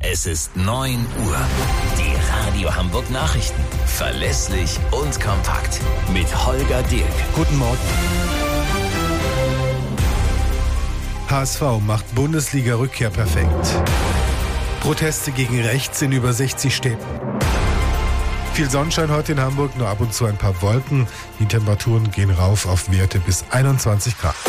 Es ist 9 Uhr. Die Radio Hamburg Nachrichten. Verlässlich und kompakt. Mit Holger Dirk. Guten Morgen. HSV macht Bundesliga-Rückkehr perfekt. Proteste gegen rechts in über 60 Städten. Viel Sonnenschein heute in Hamburg, nur ab und zu ein paar Wolken. Die Temperaturen gehen rauf auf Werte bis 21 Grad.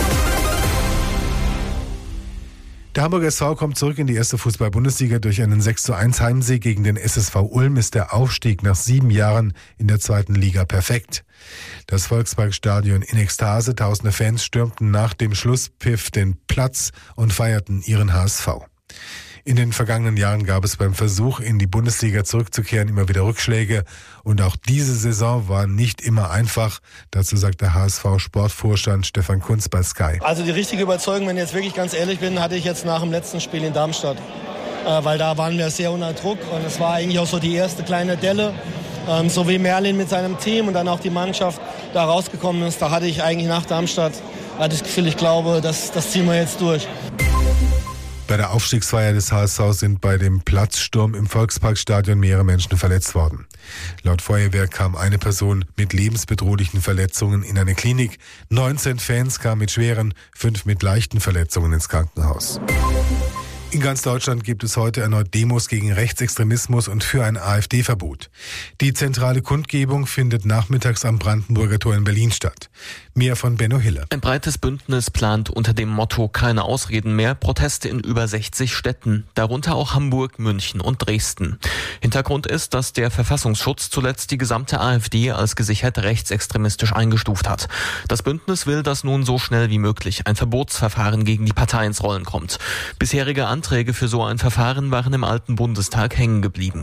Der Hamburger SV kommt zurück in die erste Fußball-Bundesliga. Durch einen 6:1 Heimsieg gegen den SSV Ulm ist der Aufstieg nach 7 Jahren in der zweiten Liga perfekt. Das Volksparkstadion in Ekstase, tausende Fans stürmten nach dem Schlusspfiff den Platz und feierten ihren HSV. In den vergangenen Jahren gab es beim Versuch, in die Bundesliga zurückzukehren, immer wieder Rückschläge. Und auch diese Saison war nicht immer einfach. Dazu sagt der HSV-Sportvorstand Stefan Kunz bei Sky. Also die richtige Überzeugung, wenn ich jetzt wirklich ganz ehrlich bin, hatte ich jetzt nach dem letzten Spiel in Darmstadt. Weil da waren wir sehr unter Druck. Und es war eigentlich auch so die erste kleine Delle. So wie Merlin mit seinem Team und dann auch die Mannschaft da rausgekommen ist. Da hatte ich eigentlich nach Darmstadt das Gefühl, ich glaube, das ziehen wir jetzt durch. Bei der Aufstiegsfeier des HSV sind bei dem Platzsturm im Volksparkstadion mehrere Menschen verletzt worden. Laut Feuerwehr kam eine Person mit lebensbedrohlichen Verletzungen in eine Klinik. 19 Fans kamen mit schweren, 5 mit leichten Verletzungen ins Krankenhaus. In ganz Deutschland gibt es heute erneut Demos gegen Rechtsextremismus und für ein AfD-Verbot. Die zentrale Kundgebung findet nachmittags am Brandenburger Tor in Berlin statt. Mehr von Benno Hille. Ein breites Bündnis plant unter dem Motto "Keine Ausreden mehr" Proteste in über 60 Städten, darunter auch Hamburg, München und Dresden. Hintergrund ist, dass der Verfassungsschutz zuletzt die gesamte AfD als gesichert rechtsextremistisch eingestuft hat. Das Bündnis will, dass nun so schnell wie möglich ein Verbotsverfahren gegen die Partei ins Rollen kommt. Bisherige Anträge für so ein Verfahren waren im alten Bundestag hängen geblieben.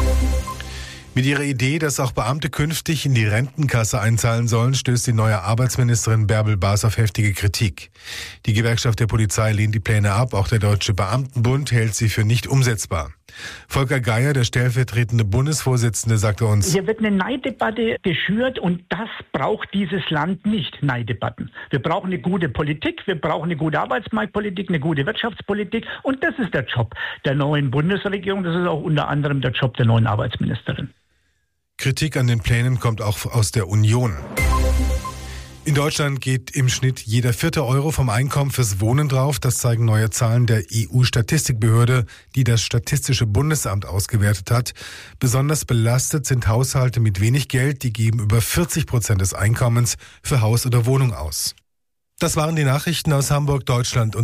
Mit ihrer Idee, dass auch Beamte künftig in die Rentenkasse einzahlen sollen, stößt die neue Arbeitsministerin Bärbel Baas auf heftige Kritik. Die Gewerkschaft der Polizei lehnt die Pläne ab, auch der Deutsche Beamtenbund hält sie für nicht umsetzbar. Volker Geier, der stellvertretende Bundesvorsitzende, sagte uns: Hier wird eine Neiddebatte geschürt und das braucht dieses Land nicht, Neiddebatten. Wir brauchen eine gute Politik, wir brauchen eine gute Arbeitsmarktpolitik, eine gute Wirtschaftspolitik und das ist der Job der neuen Bundesregierung, das ist auch unter anderem der Job der neuen Arbeitsministerin. Kritik an den Plänen kommt auch aus der Union. In Deutschland geht im Schnitt jeder 4. Euro vom Einkommen fürs Wohnen drauf. Das zeigen neue Zahlen der EU-Statistikbehörde, die das Statistische Bundesamt ausgewertet hat. Besonders belastet sind Haushalte mit wenig Geld. Die geben über 40% des Einkommens für Haus oder Wohnung aus. Das waren die Nachrichten aus Hamburg, Deutschland und